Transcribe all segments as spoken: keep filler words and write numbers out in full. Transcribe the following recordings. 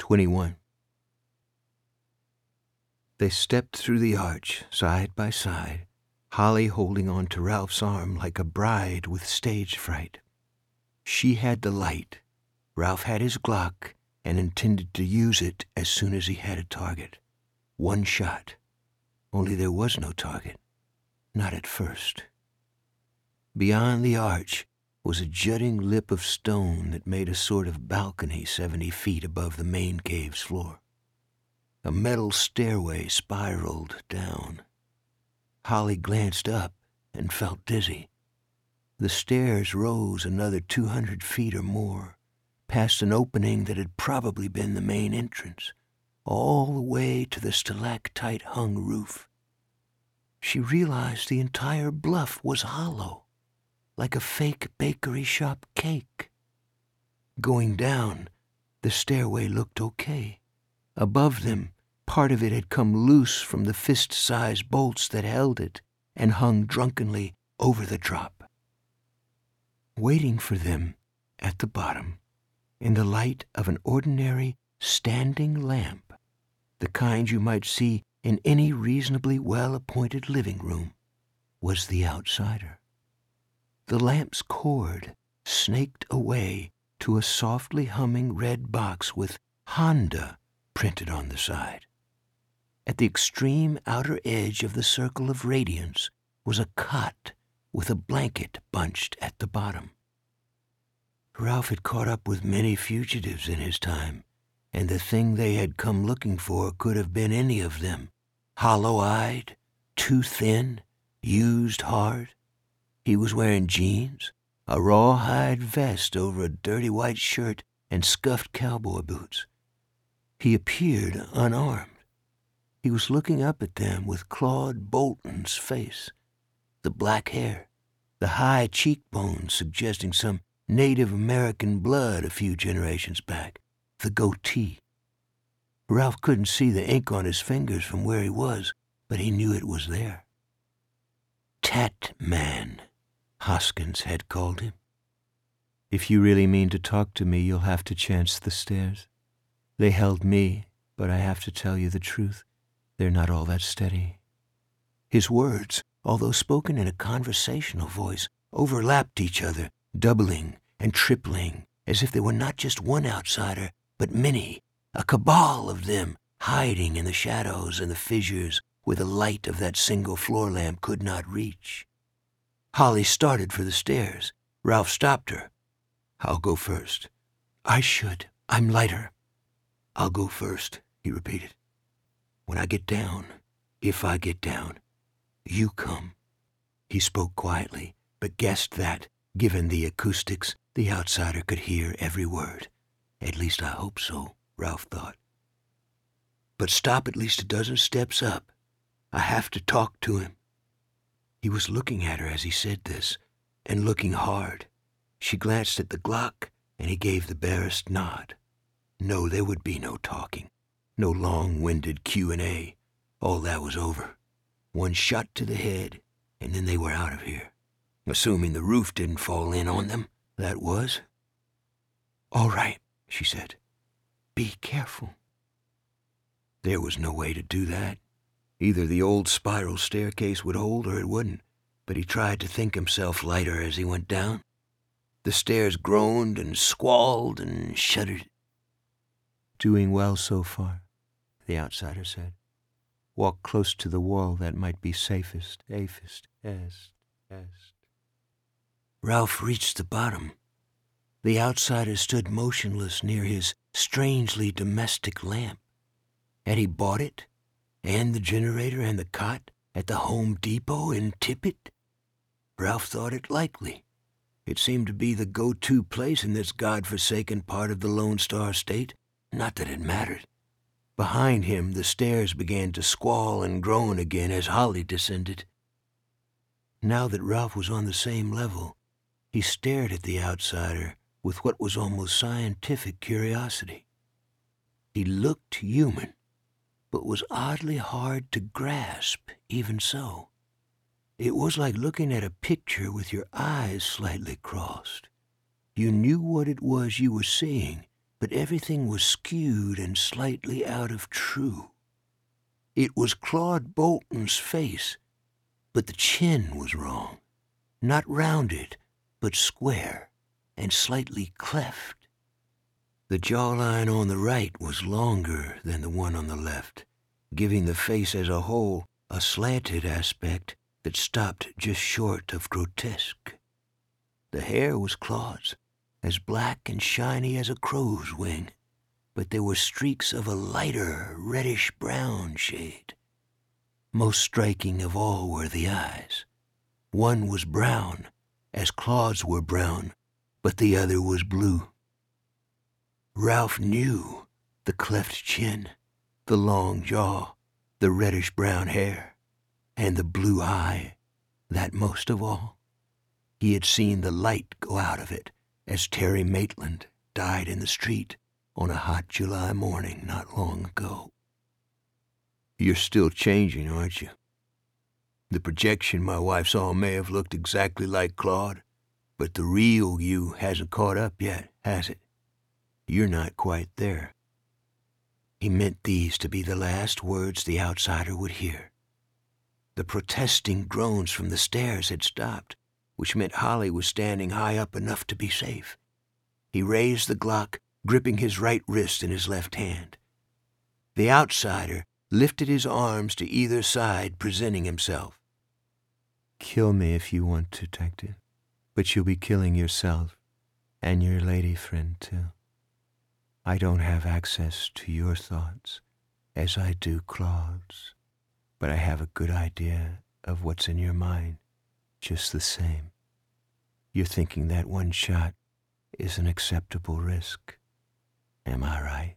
twenty-one. They stepped through the arch, side by side, Holly holding on to Ralph's arm like a bride with stage fright. She had the light. Ralph had his Glock and intended to use it as soon as he had a target. One shot. Only there was no target. Not at first. Beyond the arch was a jutting lip of stone that made a sort of balcony seventy feet above the main cave's floor. A metal stairway spiraled down. Holly glanced up and felt dizzy. The stairs rose another two hundred feet or more, past an opening that had probably been the main entrance, all the way to the stalactite-hung roof. She realized the entire bluff was hollow, like a fake bakery shop cake. Going down, the stairway looked okay. Above them, part of it had come loose from the fist-sized bolts that held it and hung drunkenly over the drop. Waiting for them at the bottom, in the light of an ordinary standing lamp, the kind you might see in any reasonably well-appointed living room, was the outsider. The lamp's cord snaked away to a softly humming red box with Honda printed on the side. At the extreme outer edge of the circle of radiance was a cot with a blanket bunched at the bottom. Ralph had caught up with many fugitives in his time, and the thing they had come looking for could have been any of them. Hollow-eyed, too thin, used hard. He was wearing jeans, a rawhide vest over a dirty white shirt, and scuffed cowboy boots. He appeared unarmed. He was looking up at them with Claude Bolton's face, the black hair, the high cheekbones suggesting some Native American blood a few generations back, the goatee. Ralph couldn't see the ink on his fingers from where he was, but he knew it was there. Tat Man, Hoskins had called him. If you really mean to talk to me, you'll have to chance the stairs. They held me, but I have to tell you the truth. They're not all that steady. His words, although spoken in a conversational voice, overlapped each other, doubling and tripling, as if there were not just one outsider, but many, a cabal of them, hiding in the shadows and the fissures where the light of that single floor lamp could not reach. Holly started for the stairs. Ralph stopped her. I'll go first. I should. I'm lighter. I'll go first, he repeated. When I get down, if I get down, you come. He spoke quietly, but guessed that, given the acoustics, the outsider could hear every word. At least I hope so, Ralph thought. But stop at least a dozen steps up. I have to talk to him. He was looking at her as he said this, and looking hard. She glanced at the Glock, and he gave the barest nod. No, there would be no talking, no long-winded Q and A. All that was over. One shot to the head, and then they were out of here. Assuming the roof didn't fall in on them, that was. All right, she said. Be careful. There was no way to do that. Either the old spiral staircase would hold or it wouldn't, but he tried to think himself lighter as he went down. The stairs groaned and squalled and shuddered. Doing well so far, the outsider said. Walk close to the wall, that might be safest, afest, est, est. Ralph reached the bottom. The outsider stood motionless near his strangely domestic lamp. Had he bought it, and the generator and the cot, at the Home Depot in Tippett? Ralph thought it likely. It seemed to be the go-to place in this godforsaken part of the Lone Star State. Not that it mattered. Behind him, the stairs began to squall and groan again as Holly descended. Now that Ralph was on the same level, he stared at the outsider with what was almost scientific curiosity. He looked human, but was oddly hard to grasp, even so. It was like looking at a picture with your eyes slightly crossed. You knew what it was you were seeing, but everything was skewed and slightly out of true. It was Claude Bolton's face, but the chin was wrong. Not rounded, but square and slightly cleft. The jawline on the right was longer than the one on the left, giving the face as a whole a slanted aspect that stopped just short of grotesque. The hair was Claude's, as black and shiny as a crow's wing, but there were streaks of a lighter reddish-brown shade. Most striking of all were the eyes. One was brown, as Claude's were brown, but the other was blue. Ralph knew the cleft chin, the long jaw, the reddish-brown hair, and the blue eye, that most of all. He had seen the light go out of it as Terry Maitland died in the street on a hot July morning not long ago. You're still changing, aren't you? The projection my wife saw may have looked exactly like Claude, but the real you hasn't caught up yet, has it? You're not quite there. He meant these to be the last words the outsider would hear. The protesting groans from the stairs had stopped, which meant Holly was standing high up enough to be safe. He raised the Glock, gripping his right wrist in his left hand. The outsider lifted his arms to either side, presenting himself. Kill me if you want to, Detective, but you'll be killing yourself and your lady friend, too. I don't have access to your thoughts as I do Claude's, but I have a good idea of what's in your mind just the same. You're thinking that one shot is an acceptable risk. Am I right?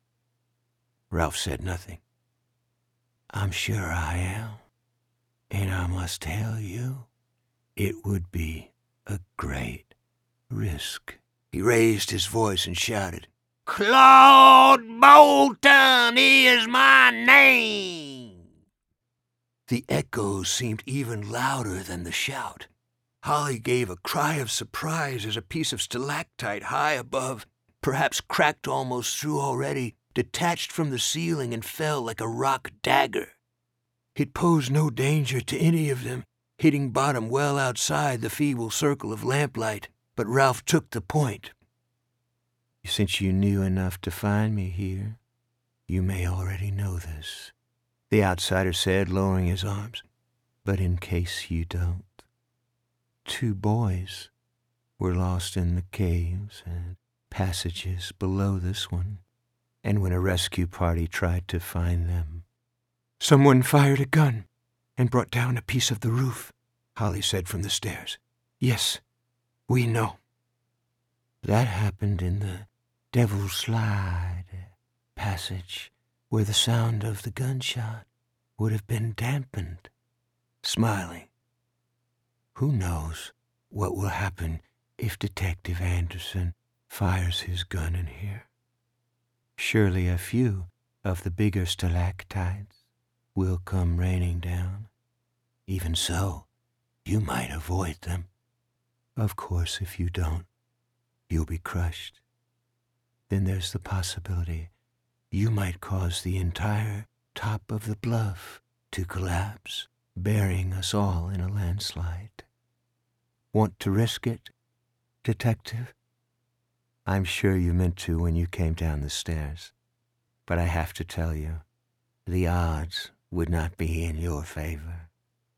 Ralph said nothing. I'm sure I am, and I must tell you, it would be a great risk. He raised his voice and shouted, Claude Bolton is my name! The echoes seemed even louder than the shout. Holly gave a cry of surprise as a piece of stalactite high above, perhaps cracked almost through already, detached from the ceiling and fell like a rock dagger. It posed no danger to any of them, hitting bottom well outside the feeble circle of lamplight, but Ralph took the point. Since you knew enough to find me here, you may already know this, the outsider said, lowering his arms. But in case you don't, two boys were lost in the caves and passages below this one, and when a rescue party tried to find them, someone fired a gun and brought down a piece of the roof, Holly said from the stairs. Yes, we know. That happened in the Devil's Slide passage, where the sound of the gunshot would have been dampened. Smiling. Who knows what will happen if Detective Anderson fires his gun in here? Surely a few of the bigger stalactites will come raining down. Even so, you might avoid them. Of course, if you don't, you'll be crushed. Then there's the possibility you might cause the entire top of the bluff to collapse, burying us all in a landslide. Want to risk it, Detective? I'm sure you meant to when you came down the stairs, but I have to tell you, the odds would not be in your favor.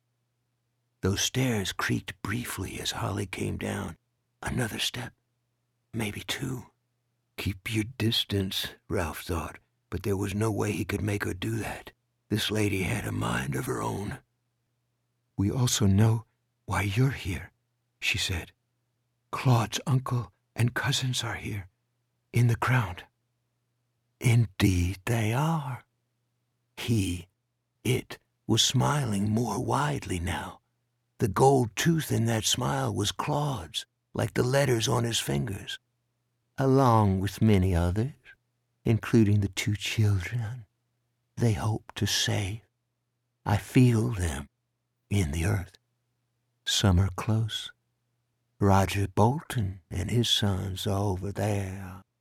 Those stairs creaked briefly as Holly came down. Another step, maybe two. Keep your distance, Ralph thought, but there was no way he could make her do that. This lady had a mind of her own. We also know why you're here, she said. Claude's uncle and cousins are here, in the ground. Indeed they are. He, it, was smiling more widely now. The gold tooth in that smile was Claude's, like the letters on his fingers, along with many others, including the two children they hope to save. I feel them in the earth. Some are close. Roger Bolton and his sons are over there,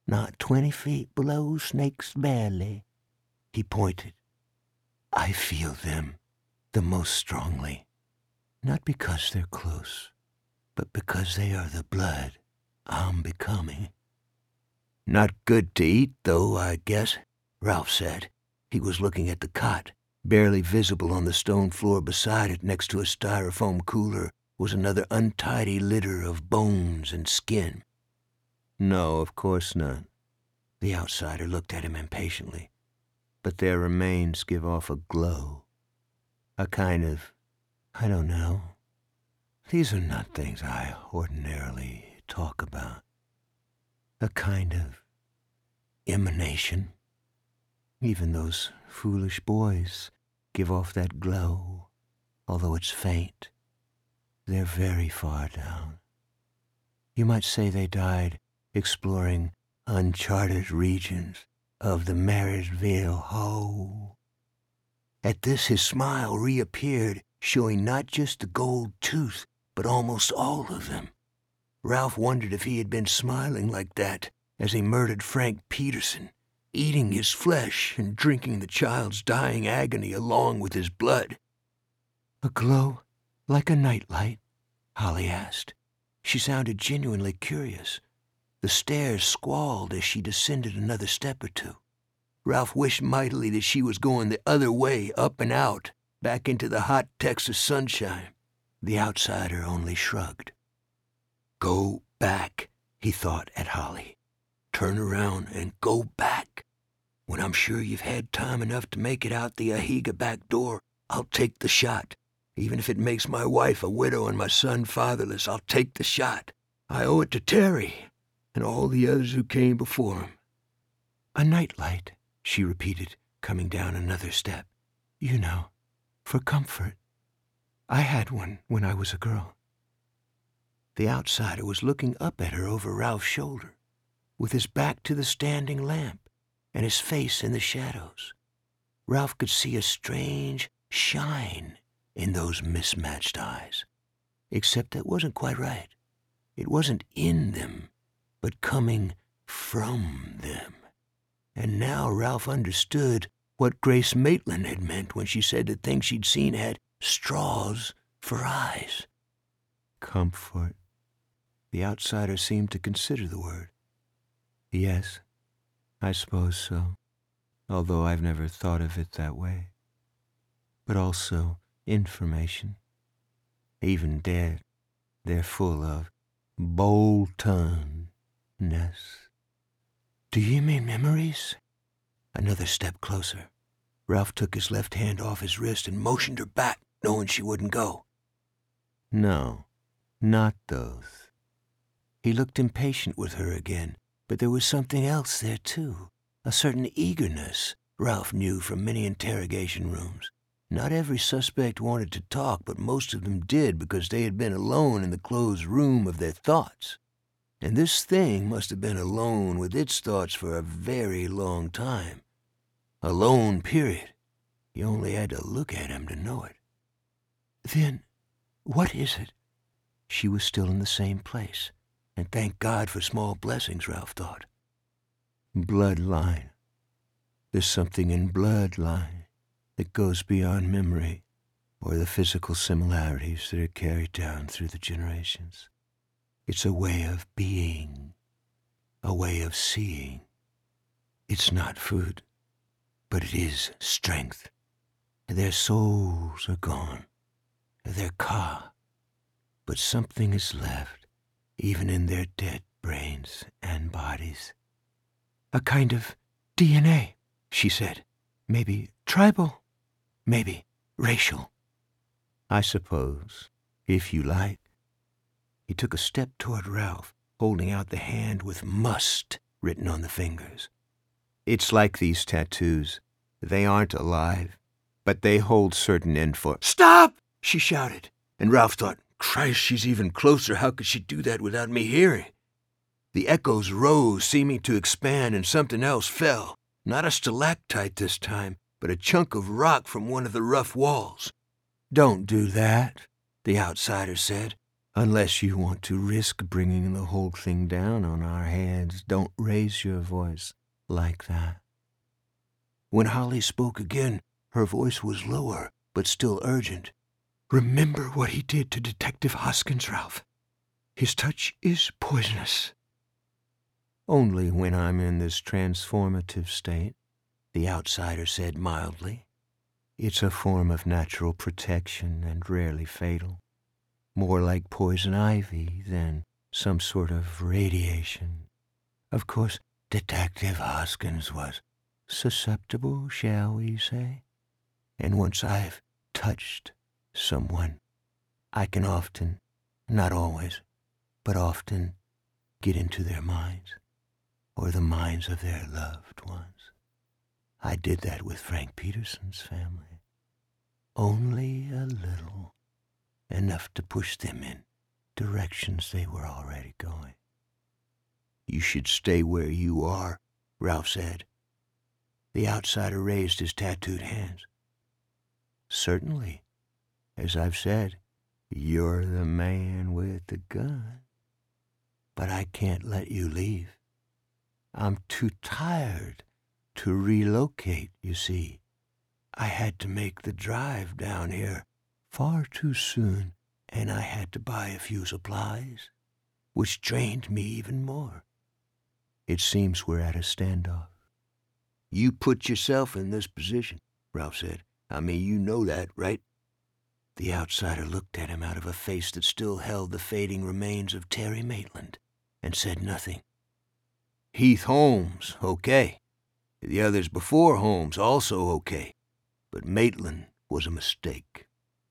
not twenty feet below Snake's belly. He pointed. I feel them the most strongly, not because they're close, but because they are the blood I'm becoming. Not good to eat, though, I guess, Ralph said. He was looking at the cot. Barely visible on the stone floor beside it, next to a styrofoam cooler, was another untidy litter of bones and skin. No, of course not. The outsider looked at him impatiently. But their remains give off a glow. A kind of, I don't know. These are not things I ordinarily talk about. A kind of emanation. Even those foolish boys give off that glow, although it's faint. They're very far down. You might say they died exploring uncharted regions of the Marysville Ho. At this his smile reappeared, showing not just the gold tooth, but almost all of them. Ralph wondered if he had been smiling like that as he murdered Frank Peterson, eating his flesh and drinking the child's dying agony along with his blood. A glow like a nightlight? Holly asked. She sounded genuinely curious. The stairs squalled as she descended another step or two. Ralph wished mightily that she was going the other way, up and out, back into the hot Texas sunshine. The outsider only shrugged. Go back, he thought at Holly. Turn around and go back. When I'm sure you've had time enough to make it out the Ahiga back door, I'll take the shot. Even if it makes my wife a widow and my son fatherless, I'll take the shot. I owe it to Terry and all the others who came before him. A nightlight, she repeated, coming down another step. You know, for comfort. I had one when I was a girl. The outsider was looking up at her over Ralph's shoulder, with his back to the standing lamp and his face in the shadows. Ralph could see a strange shine in those mismatched eyes, except that wasn't quite right. It wasn't in them, but coming from them. And now Ralph understood what Grace Maitland had meant when she said the things she'd seen had straws for eyes. Comfort. The outsider seemed to consider the word. Yes, I suppose so, although I've never thought of it that way. But also information. Even dead, they're full of Boltonness. Do you mean memories? Another step closer. Ralph took his left hand off his wrist and motioned her back, knowing she wouldn't go. No, not those. He looked impatient with her again, but there was something else there, too. A certain eagerness Ralph knew from many interrogation rooms. Not every suspect wanted to talk, but most of them did because they had been alone in the closed room of their thoughts. And this thing must have been alone with its thoughts for a very long time. Alone, period. You only had to look at him to know it. Then, what is it? She was still in the same place, and thank God for small blessings, Ralph thought. Bloodline. There's something in bloodline that goes beyond memory or the physical similarities that are carried down through the generations. It's a way of being, a way of seeing. It's not food, but it is strength. Their souls are gone, their ka, but something is left, even in their dead brains and bodies. A kind of D N A, she said. Maybe tribal, maybe racial. I suppose, if you like. He took a step toward Ralph, holding out the hand with must written on the fingers. It's like these tattoos. They aren't alive, but they hold certain info. Stop! She shouted, and Ralph thought, Christ, she's even closer. How could she do that without me hearing? The echoes rose, seeming to expand, and something else fell. Not a stalactite this time, but a chunk of rock from one of the rough walls. Don't do that, the outsider said. Unless you want to risk bringing the whole thing down on our heads, don't raise your voice like that. When Holly spoke again, her voice was lower, but still urgent. Remember what he did to Detective Hoskins, Ralph. His touch is poisonous. Only when I'm in this transformative state, the outsider said mildly. It's a form of natural protection and rarely fatal. More like poison ivy than some sort of radiation. Of course, Detective Hoskins was susceptible, shall we say? And once I've touched someone, I can often, not always, but often get into their minds, or the minds of their loved ones. I did that with Frank Peterson's family. Only a little, enough to push them in directions they were already going. You should stay where you are, Ralph said. The outsider raised his tattooed hands. Certainly, as I've said, you're the man with the gun. But I can't let you leave. I'm too tired to relocate, you see. I had to make the drive down here far too soon, and I had to buy a few supplies, which drained me even more. It seems we're at a standoff. You put yourself in this position, Ralph said. I mean, you know that, right? The outsider looked at him out of a face that still held the fading remains of Terry Maitland, and said nothing. Heath Holmes, okay. The others before Holmes, also okay. But Maitland was a mistake.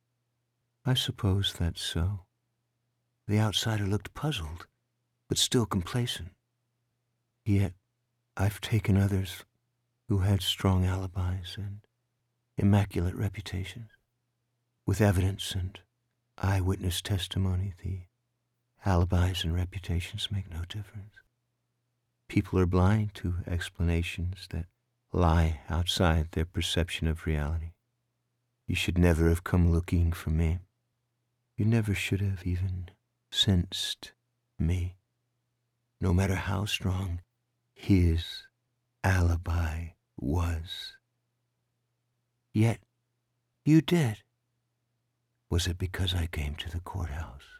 I suppose that's so. The outsider looked puzzled, but still complacent. Yet I've taken others who had strong alibis and immaculate reputations. With evidence and eyewitness testimony, the alibis and reputations make no difference. People are blind to explanations that lie outside their perception of reality. You should never have come looking for me. You never should have even sensed me, no matter how strong his alibi was. Yet you did. Was it because I came to the courthouse?